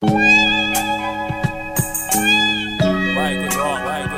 Right, good wrong.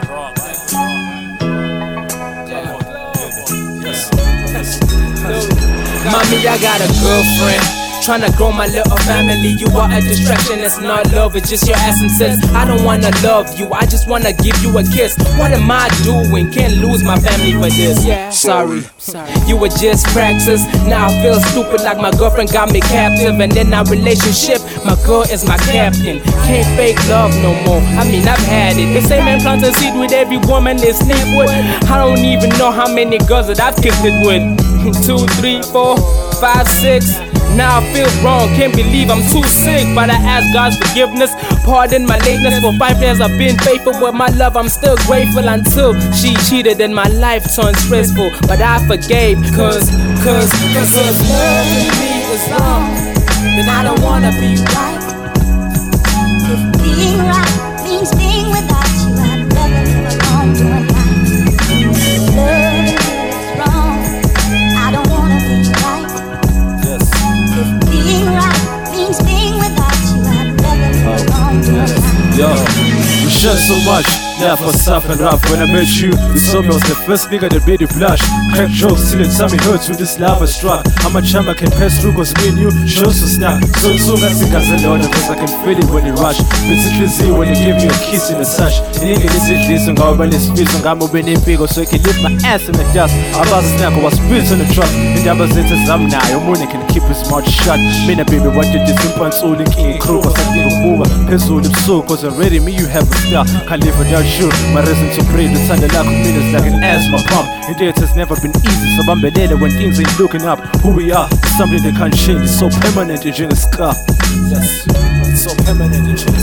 Mommy, I got a girlfriend, tryna grow my little family. You are a distraction, it's not love, it's just your essence. I don't wanna love you, I just wanna give you a kiss. What am I doing? Can't lose my family for this. Sorry, you were just practice. Now I feel stupid like my girlfriend got me captive. And in our relationship, my girl is my captain. Can't fake love no more, I mean I've had it. They say man plants a seed with every woman they sleep with. I don't even know how many girls that I've kicked it with. 2, 3, 4, 5, 6. Now I feel wrong, can't believe I'm too sick. But I ask God's forgiveness, pardon my lateness. For 5 years I've been faithful with my love, I'm still grateful. Until she cheated and my life turned stressful. But I forgave, cause loving me is wrong. Then I don't wanna be right. If being right means being without you, I'd rather live alone doing life. Loving you is wrong, I don't wanna be right. If being right means being without you, I'd rather live alone doing life. Yo, we share so much, laugh was tough and rough. When I met you told me I was the first nigga that made you blush. Crack jokes till it tummy hurts with this lava struck. How much time I can pass through cause me and you shows so stuck. So I think I said on cause I can feel it when you rush. Basically see when you give me a kiss in the sash. In English it's this and go when it's speed so I'm moving in big so I can lift my ass in the dust. I was a snack, I was spit on the truck. And that was it as I'm now. Your money can keep his mouth shut. Me and baby what you did simple and so linking crew cause I didn't move. Pencil lips so cause already me you have a star. Can't live without you. My reason to pray, the thunder like minutes like an asthma pump. And it has never been easy, so I'm better when things ain't looking up. Who we are, it's something they can't change. It's so permanent, it's in a scar. Yes, it's so permanent, it's in